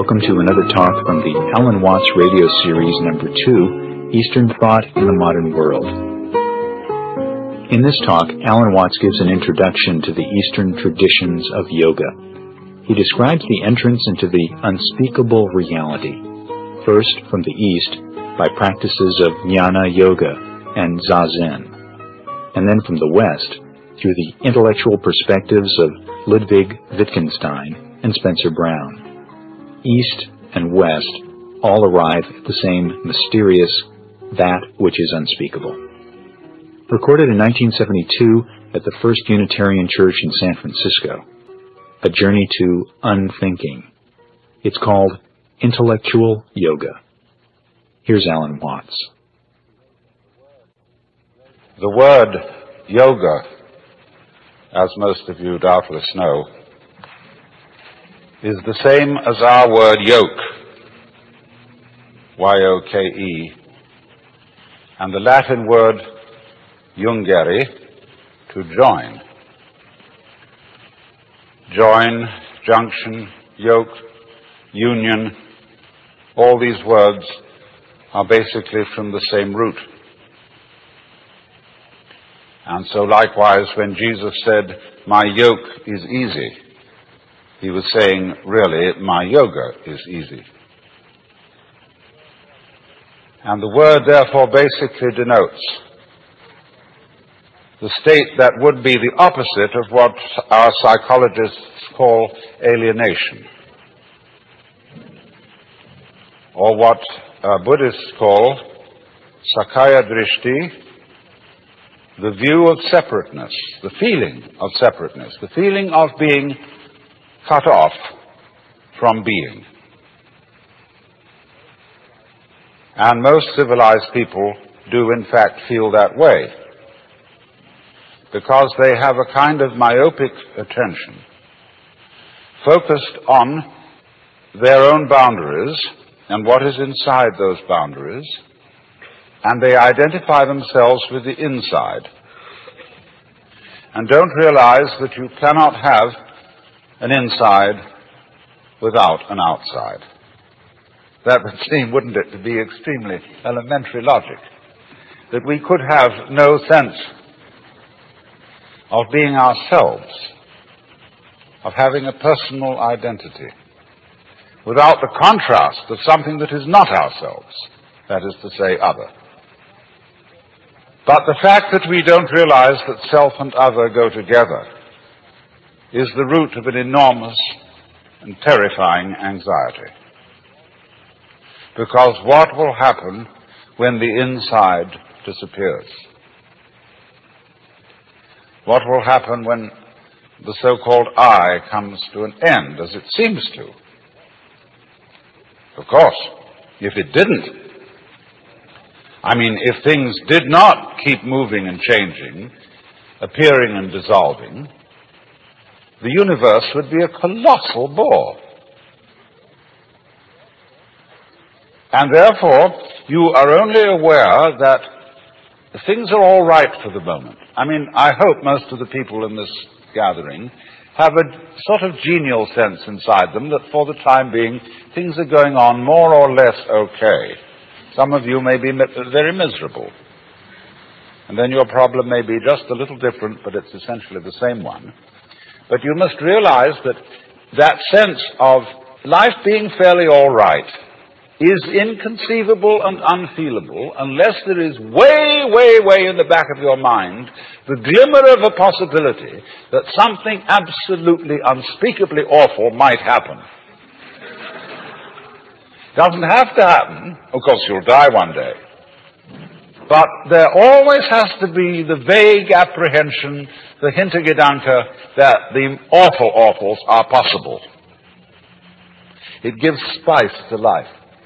Welcome to another talk from the Alan Watts radio series number 2, Eastern Thought in the Modern World. In this talk, Alan Watts gives an introduction to the Eastern traditions of yoga. He describes the entrance into the unspeakable reality, first from the East by practices of Jnana Yoga and Zazen, and then from the West through the intellectual perspectives of Ludwig Wittgenstein and Spencer Brown. East and West all arrive at the same mysterious, that which is unspeakable. Recorded in 1972 at the First Unitarian Church in San Francisco, a journey to unthinking. It's called Intellectual Yoga. Here's Alan Watts. The word yoga, as most of you doubtless know, is the same as our word yoke, Y-O-K-E, and the Latin word jungere, to join. Join, junction, yoke, union, all these words are basically from the same root. And so likewise, when Jesus said, "My yoke is easy," he was saying, really, my yoga is easy. And the word, therefore, basically denotes the state that would be the opposite of what our psychologists call alienation, or what Buddhists call Sakaya Drishti, the view of separateness, the feeling of separateness, the feeling of being cut off from being. And most civilized people do in fact feel that way, because they have a kind of myopic attention focused on their own boundaries and what is inside those boundaries, and they identify themselves with the inside and don't realize that you cannot have an inside without an outside. That would seem, wouldn't it, to be extremely elementary logic, that we could have no sense of being ourselves, of having a personal identity, without the contrast of something that is not ourselves, that is to say, other. But the fact that we don't realize that self and other go together is the root of an enormous and terrifying anxiety. Because what will happen when the inside disappears? What will happen when the so-called I comes to an end, as it seems to? Of course, if it didn't, if things did not keep moving and changing, appearing and dissolving, the universe would be a colossal bore. And therefore, you are only aware that things are all right for the moment. I hope most of the people in this gathering have a sort of genial sense inside them that for the time being, things are going on more or less okay. Some of you may be very miserable. And then your problem may be just a little different, but it's essentially the same one. But you must realize that that sense of life being fairly all right is inconceivable and unfeelable unless there is way, way, way in the back of your mind the glimmer of a possibility that something absolutely unspeakably awful might happen. Doesn't have to happen. Of course, you'll die one day. But there always has to be the vague apprehension, the Hintergedanke, that the awful awfuls are possible. It gives spice to life.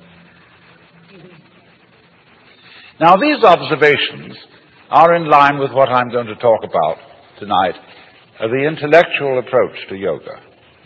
Now, these observations are in line with what I'm going to talk about tonight, the intellectual approach to yoga.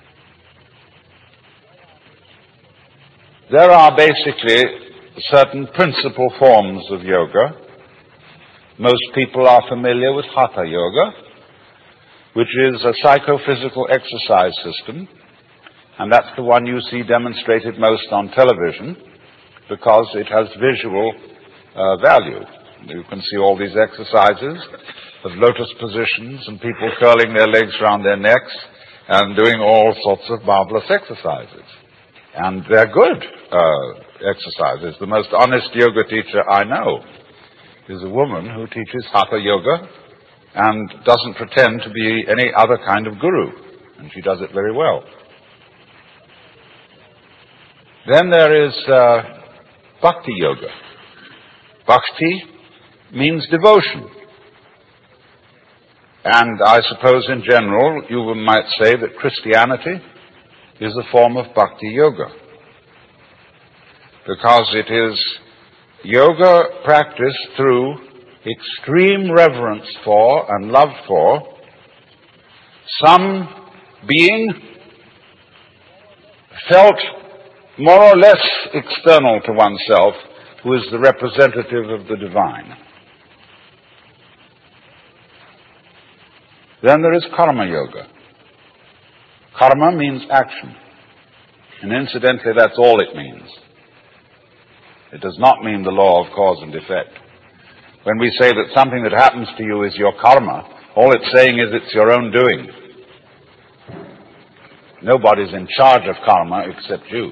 There are basically certain principal forms of yoga. Most people are familiar with Hatha Yoga, which is a psychophysical exercise system And that's the one you see demonstrated most on television because it has visual value. You can see all these exercises of lotus positions and people curling their legs around their necks and doing all sorts of marvelous exercises. And they're good exercises. The most honest yoga teacher I know is a woman who teaches Hatha Yoga and doesn't pretend to be any other kind of guru. And she does it very well. Then there is Bhakti Yoga. Bhakti means devotion. And I suppose in general you might say that Christianity is a form of Bhakti Yoga. Because it is yoga practiced through extreme reverence for and love for some being felt more or less external to oneself, who is the representative of the divine. Then there is Karma Yoga. Karma means action. And incidentally, that's all it means. It does not mean the law of cause and effect. When we say that something that happens to you is your karma, all it's saying is it's your own doing. Nobody's in charge of karma except you.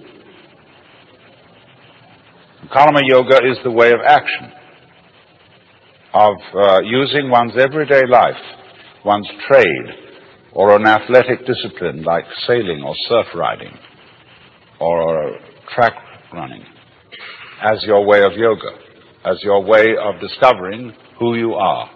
Karma Yoga is the way of action, of using one's everyday life, one's trade, or an athletic discipline like sailing or surf riding or track running as your way of yoga, as your way of discovering who you are.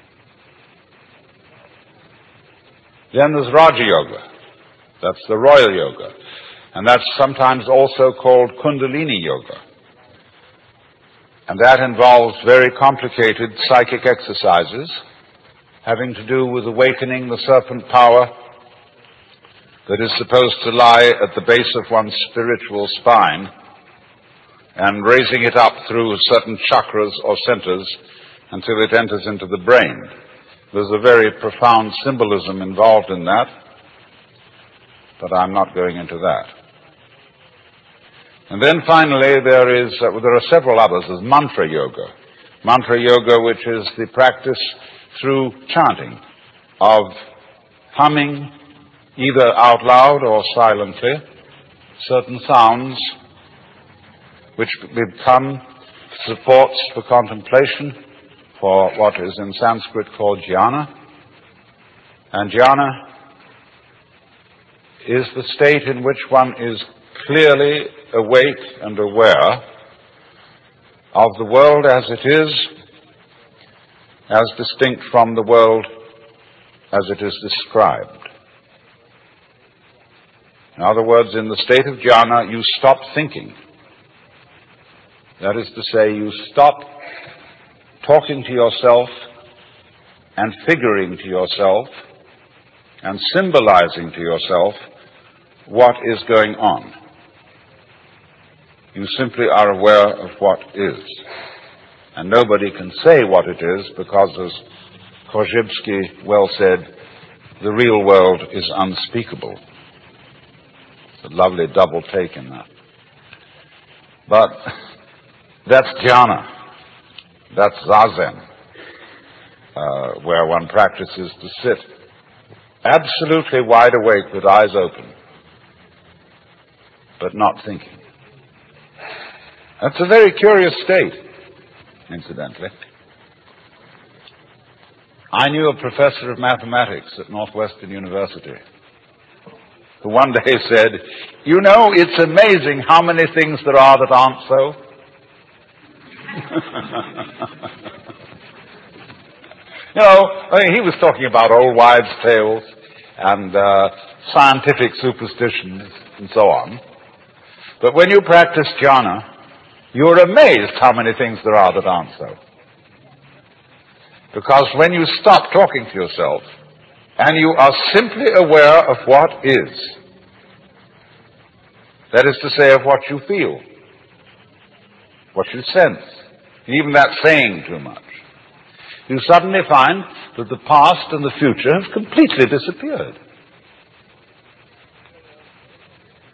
Then there's Raja Yoga. That's the royal yoga. And that's sometimes also called Kundalini Yoga. And that involves very complicated psychic exercises having to do with awakening the serpent power that is supposed to lie at the base of one's spiritual spine and raising it up through certain chakras or centers until it enters into the brain. There's a very profound symbolism involved in that, but I'm not going into that. And then finally there are several others. There's Mantra Yoga. Mantra Yoga, which is the practice through chanting of humming, either out loud or silently, certain sounds which become supports for contemplation for what is in Sanskrit called jhana. And jhana is the state in which one is clearly awake and aware of the world as it is, as distinct from the world as it is described. In other words, in the state of jhana, you stop thinking. That is to say, you stop talking to yourself and figuring to yourself and symbolizing to yourself what is going on. You simply are aware of what is. And nobody can say what it is because, as Korzybski well said, the real world is unspeakable. It's a lovely double take in that. But that's jhana. That's zazen, where one practices to sit absolutely wide awake with eyes open, but not thinking. That's a very curious state, incidentally. I knew a professor of mathematics at Northwestern University who one day said, "You know, it's amazing how many things there are that aren't so." You know, I mean, he was talking about old wives' tales and scientific superstitions and so on. But when you practice jhana, you're amazed how many things there are that aren't so. Because when you stop talking to yourself and you are simply aware of what is, that is to say, of what you feel, what you sense, even that saying too much, you suddenly find that the past and the future have completely disappeared.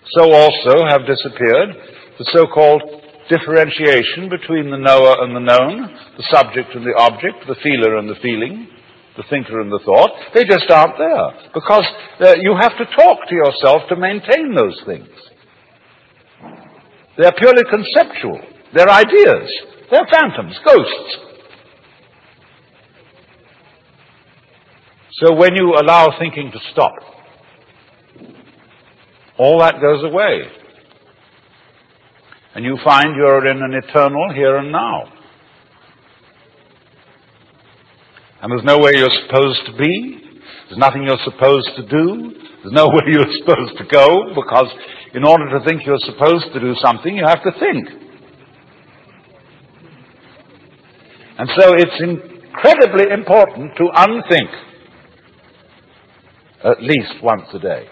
so also have disappeared the so-called differentiation between the knower and the known, the subject and the object, the feeler and the feeling, the thinker and the thought. They just aren't there, because you have to talk to yourself to maintain those things. They're purely conceptual. They're ideas. They're phantoms, ghosts. So when you allow thinking to stop, all that goes away. And you find you're in an eternal here and now. And there's nowhere you're supposed to be. There's nothing you're supposed to do. There's nowhere you're supposed to go, because in order to think you're supposed to do something, you have to think. And so it's incredibly important to unthink at least once a day,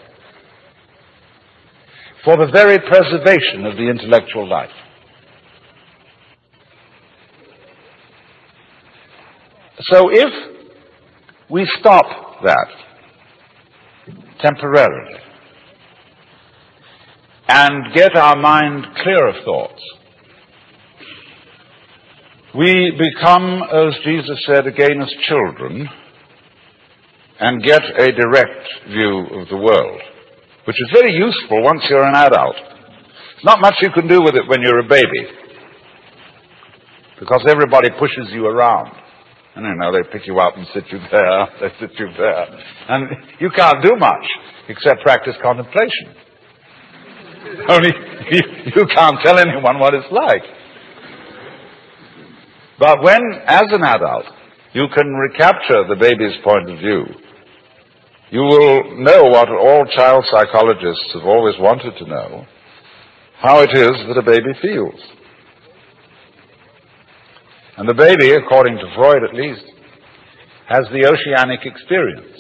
for the very preservation of the intellectual life. So if we stop that temporarily and get our mind clear of thoughts, we become, as Jesus said, again as children, and get a direct view of the world, which is very useful once you're an adult. There's not much you can do with it when you're a baby, because everybody pushes you around. And they pick you up and sit you there, they sit you there. And you can't do much except practice contemplation. Only you can't tell anyone what it's like. But when, as an adult, you can recapture the baby's point of view, you will know what all child psychologists have always wanted to know, how it is that a baby feels. And the baby, according to Freud at least, has the oceanic experience.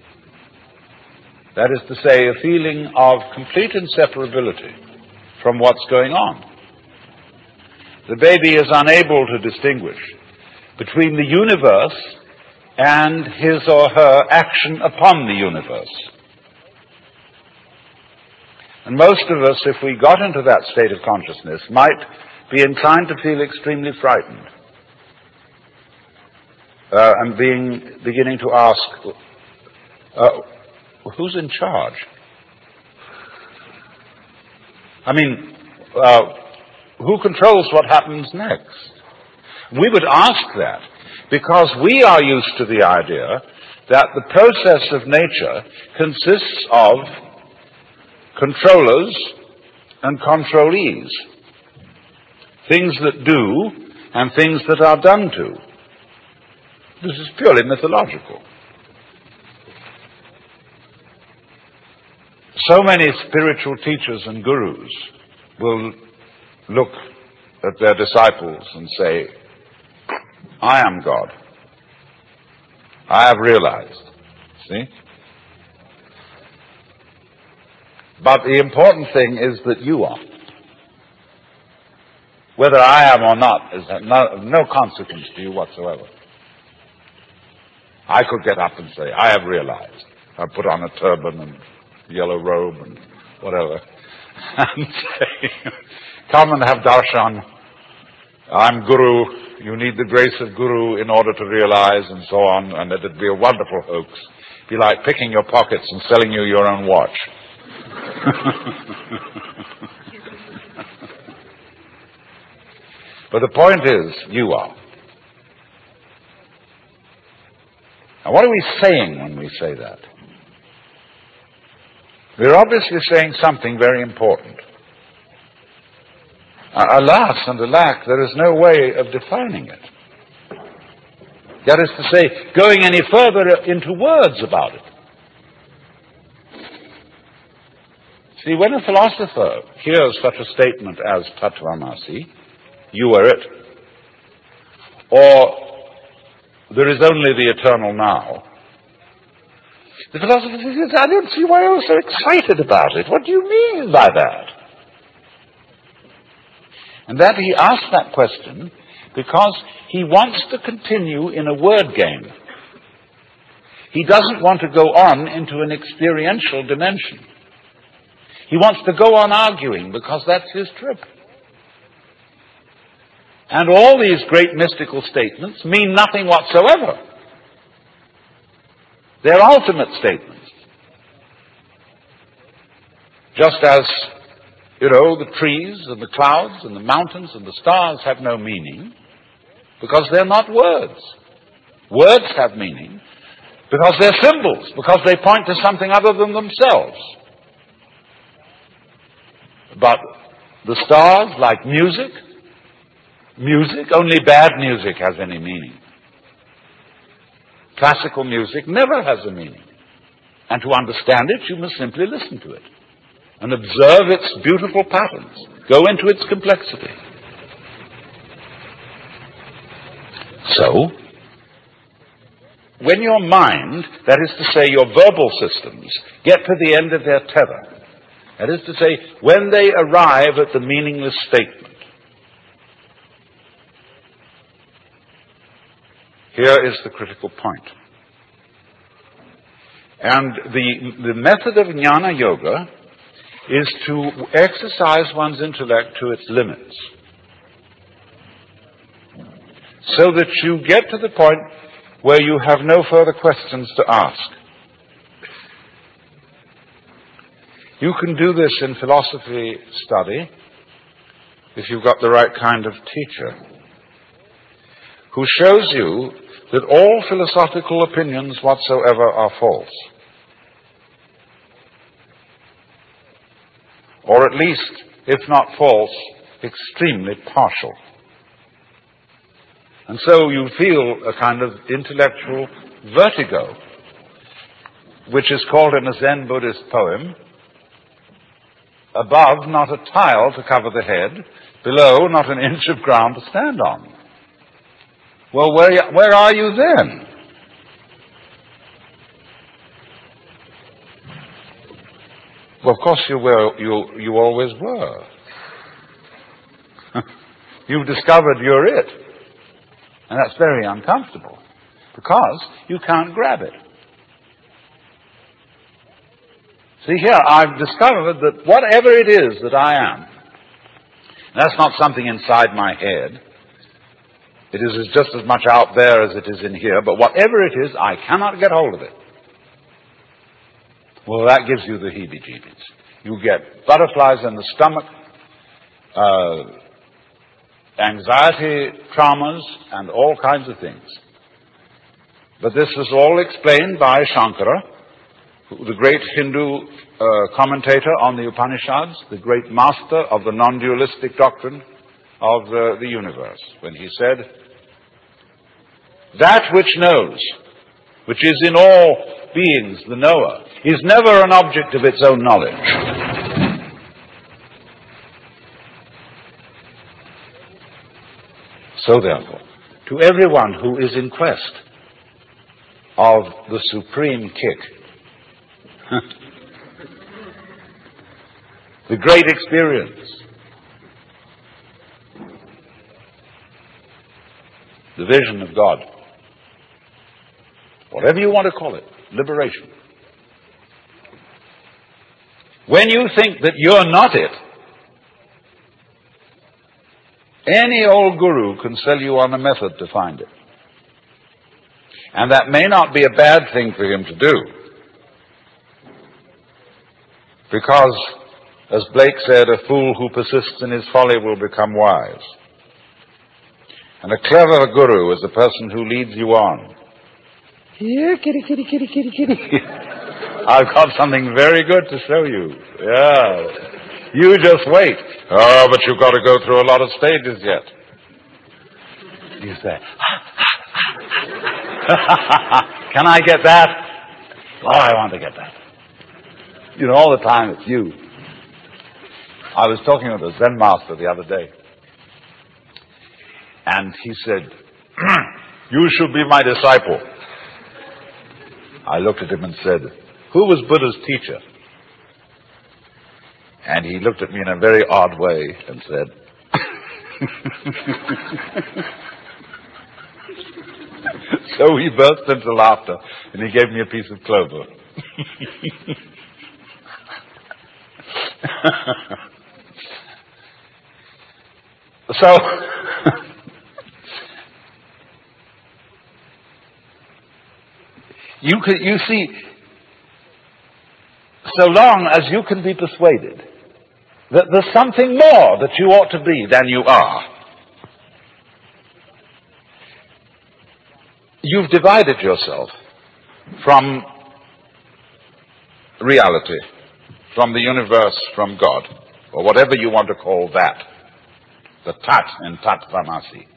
That is to say, a feeling of complete inseparability from what's going on. The baby is unable to distinguish between the universe and his or her action upon the universe. And most of us, if we got into that state of consciousness, might be inclined to feel extremely frightened. And beginning to ask, who's in charge? I mean, who controls what happens next? We would ask that because we are used to the idea that the process of nature consists of controllers and controlees, things that do and things that are done to. This is purely mythological. So many spiritual teachers and gurus will look at their disciples and say, I am God. I have realized. See? But the important thing is that you are. Whether I am or not is of no consequence to you whatsoever. I could get up and say, I have realized. I put on a turban and yellow robe and whatever, and say, come and have darshan. I'm Guru. You need the grace of Guru in order to realize, and so on, and it'd be a wonderful hoax. It'd be like picking your pockets and selling you your own watch. But the point is, you are. Now, what are we saying when we say that? We're obviously saying something very important. Alas and alack, there is no way of defining it. That is to say, going any further into words about it. See, when a philosopher hears such a statement as Tattvamasi, you are it, or there is only the eternal now, the philosopher says, I don't see why you're so excited about it. What do you mean by that? And that he asks that question because he wants to continue in a word game. He doesn't want to go on into an experiential dimension. He wants to go on arguing because that's his trip. And all these great mystical statements mean nothing whatsoever. They're ultimate statements. Just as, the trees and the clouds and the mountains and the stars have no meaning because they're not words. Words have meaning because they're symbols, because they point to something other than themselves. But the stars, like music, only bad music has any meaning. Classical music never has a meaning. And to understand it, you must simply listen to it and observe its beautiful patterns. Go into its complexity. So, when your mind, that is to say your verbal systems, get to the end of their tether, that is to say, when they arrive at the meaningless statement, here is the critical point. And the method of Jnana Yoga is to exercise one's intellect to its limits, so that you get to the point where you have no further questions to ask. You can do this in philosophy study if you've got the right kind of teacher who shows you that all philosophical opinions whatsoever are false. Or at least, if not false, extremely partial. And so you feel a kind of intellectual vertigo, which is called in a Zen Buddhist poem, above not a tile to cover the head, below not an inch of ground to stand on. Well, where are you then? Well, of course you always were. You've discovered you're it. And that's very uncomfortable, because you can't grab it. See here, I've discovered that whatever it is that I am, that's not something inside my head. It is just as much out there as it is in here, but whatever it is, I cannot get hold of it. Well, that gives you the heebie-jeebies. You get butterflies in the stomach, anxiety, traumas, and all kinds of things. But this is all explained by Shankara, the great Hindu commentator on the Upanishads, the great master of the non-dualistic doctrine of the universe, when he said, "That which knows, which is in all beings, the knower, is never an object of its own knowledge." So therefore, to everyone who is in quest of the supreme kick, the great experience, the vision of God, whatever you want to call it, liberation. When you think that you're not it, any old guru can sell you on a method to find it. And that may not be a bad thing for him to do. Because, as Blake said, a fool who persists in his folly will become wise. And a clever guru is a person who leads you on. Here, kitty, kitty, kitty, kitty, kitty. I've got something very good to show you. Yeah. You just wait. Oh, but you've got to go through a lot of stages yet. You say, can I get that? Oh, I want to get that. You know, all the time it's you. I was talking with a Zen master the other day. And he said, you should be my disciple. I looked at him and said, who was Buddha's teacher? And he looked at me in a very odd way and said, so he burst into laughter and he gave me a piece of clover. So, you see, so long as you can be persuaded that there's something more that you ought to be than you are, you've divided yourself from reality, from the universe, from God, or whatever you want to call that, the tat in Tattvamasi.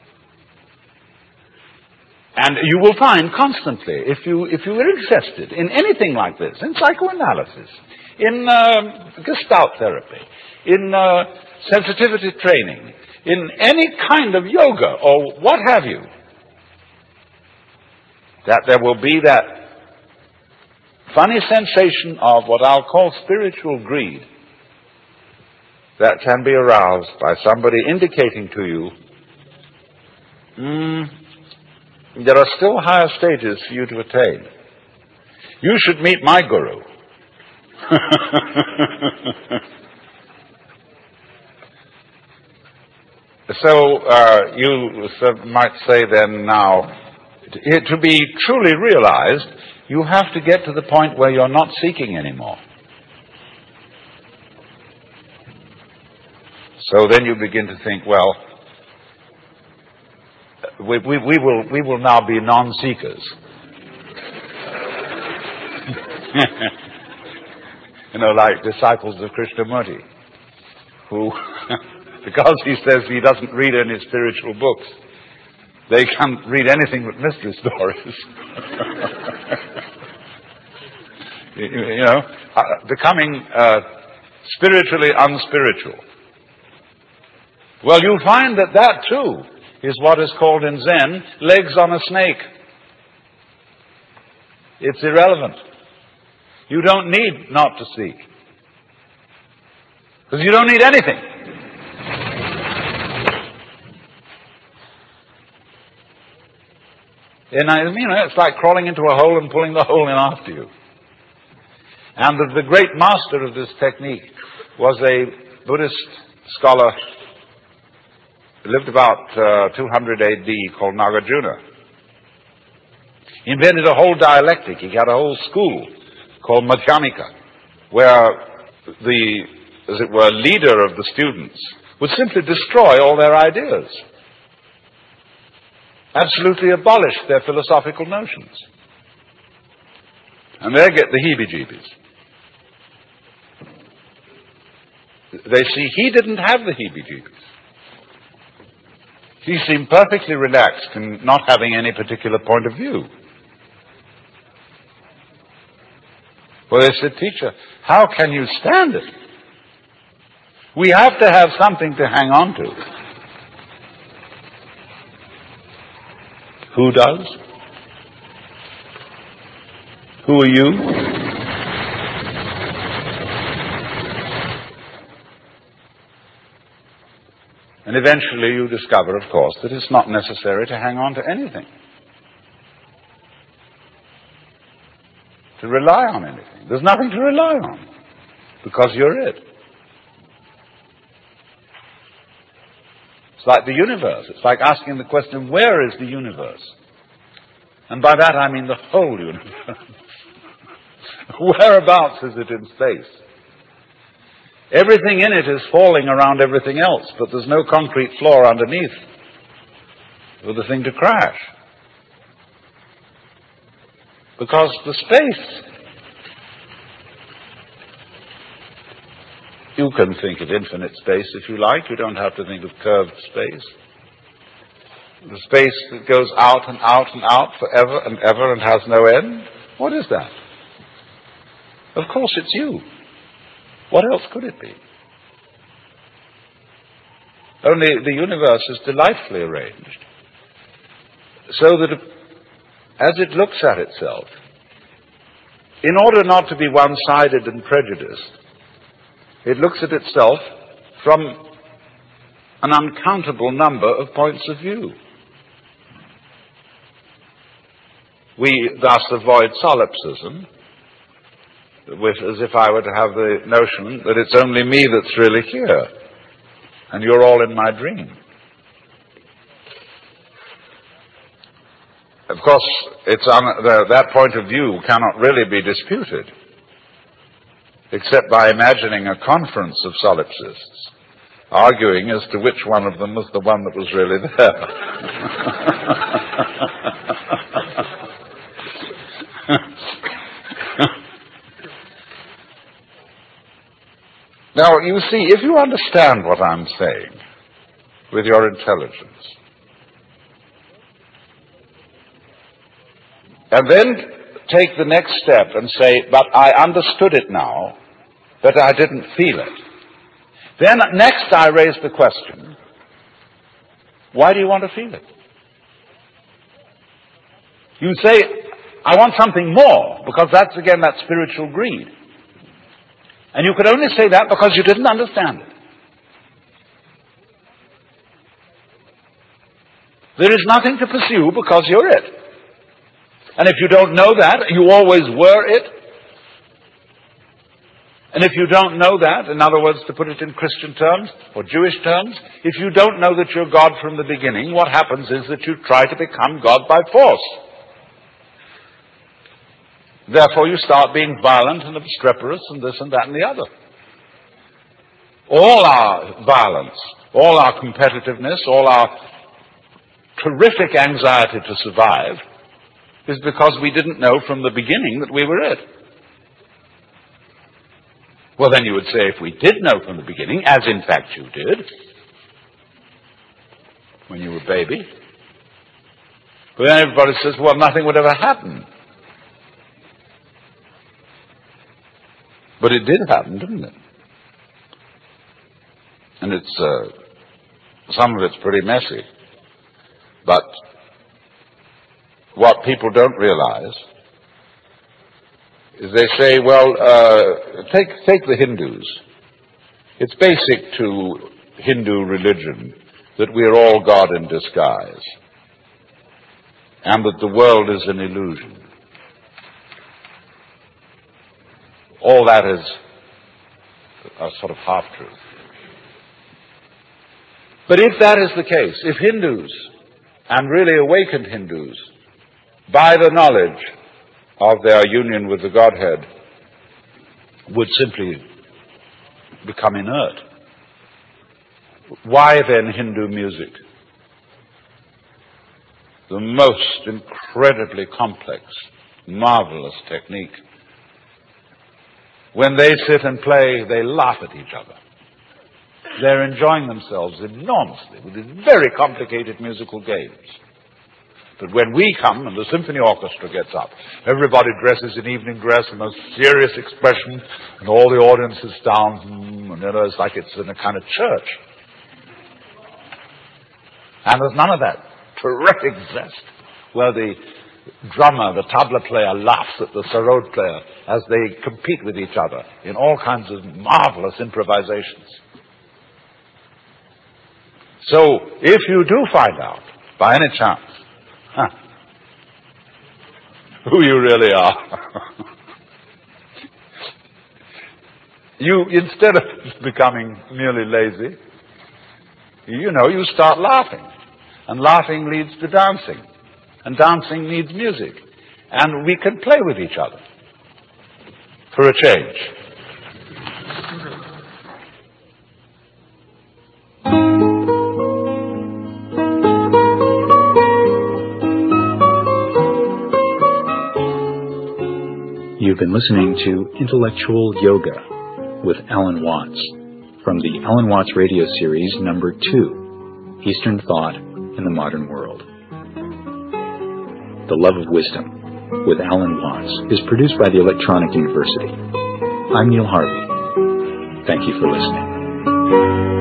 And you will find constantly, if you are interested in anything like this, in psychoanalysis, in Gestalt therapy, in sensitivity training, in any kind of yoga or what have you, that there will be that funny sensation of what I'll call spiritual greed that can be aroused by somebody indicating to you, there are still higher stages for you to attain. You should meet my guru. So you might say then now, to be truly realized, you have to get to the point where you're not seeking anymore. So then you begin to think, well, we will now be non-seekers. Like disciples of Krishnamurti, who, because he says he doesn't read any spiritual books, they can't read anything but mystery stories. Becoming spiritually unspiritual. Well, you'll find that too is what is called in Zen legs on a snake. It's irrelevant. You don't need not to seek. Because you don't need anything. And it's like crawling into a hole and pulling the hole in after you. And the great master of this technique was a Buddhist scholar who lived about 200 AD called Nagarjuna. He invented a whole dialectic. He had a whole school called Madhyamika, where the, as it were, leader of the students would simply destroy all their ideas. Absolutely abolish their philosophical notions. And they get the heebie-jeebies. They see he didn't have the heebie-jeebies. He seemed perfectly relaxed in not having any particular point of view. Well, they said, teacher, how can you stand it? We have to have something to hang on to. Who does? Who are you? And eventually you discover, of course, that it's not necessary to hang on to anything. To rely on anything. There's nothing to rely on. Because you're it. It's like the universe. It's like asking the question, where is the universe? And by that I mean the whole universe. Whereabouts is it in space? Everything in it is falling around everything else, but there's no concrete floor underneath for the thing to crash. Because the space, you can think of infinite space if you like. You don't have to think of curved space. The space that goes out and out and out forever and ever and has no end. What is that? Of course it's you. What else could it be? Only the universe is delightfully arranged so that as it looks at itself, in order not to be one-sided and prejudiced, it looks at itself from an uncountable number of points of view. We thus avoid solipsism. as if I were to have the notion that it's only me that's really here, and you're all in my dream. Of course, that point of view cannot really be disputed, except by imagining a conference of solipsists, arguing as to which one of them was the one that was really there. Now, you see, if you understand what I'm saying with your intelligence, and then take the next step and say, but I understood it now, but I didn't feel it. Then next I raise the question, why do you want to feel it? You say, I want something more, because that's, again, that spiritual greed. And you could only say that because you didn't understand it. There is nothing to pursue because you're it. And if you don't know that, you always were it. And if you don't know that, in other words, to put it in Christian terms or Jewish terms, if you don't know that you're God from the beginning, what happens is that you try to become God by force. Therefore, you start being violent and obstreperous and this and that and the other. All our violence, all our competitiveness, all our terrific anxiety to survive is because we didn't know from the beginning that we were it. Well, then you would say, if we did know from the beginning, as in fact you did, when you were a baby, but then everybody says, well, nothing would ever happen. But it did happen, didn't it? And it's, some of it's pretty messy. But what people don't realize is they say, well, take the Hindus. It's basic to Hindu religion that we are all God in disguise, and that the world is an illusion. All that is a sort of half-truth. But if that is the case, if Hindus, and really awakened Hindus, by the knowledge of their union with the Godhead, would simply become inert, why then Hindu music? The most incredibly complex, marvelous technique. When they sit and play, they laugh at each other. They're enjoying themselves enormously with these very complicated musical games. But when we come and the symphony orchestra gets up, everybody dresses in evening dress, the most serious expression, and all the audience is down, and it's like it's in a kind of church. And there's none of that terrific zest where the drummer, the tabla player, laughs at the sarod player as they compete with each other in all kinds of marvelous improvisations. So, if you do find out, by any chance, who you really are, you, instead of becoming merely lazy, you start laughing. And laughing leads to dancing. And dancing needs music. And we can play with each other for a change. You've been listening to Intellectual Yoga with Alan Watts from the Alan Watts Radio Series number 2, Eastern Thought in the Modern World. The Love of Wisdom with Alan Watts is produced by the Electronic University. I'm Neil Harvey. Thank you for listening.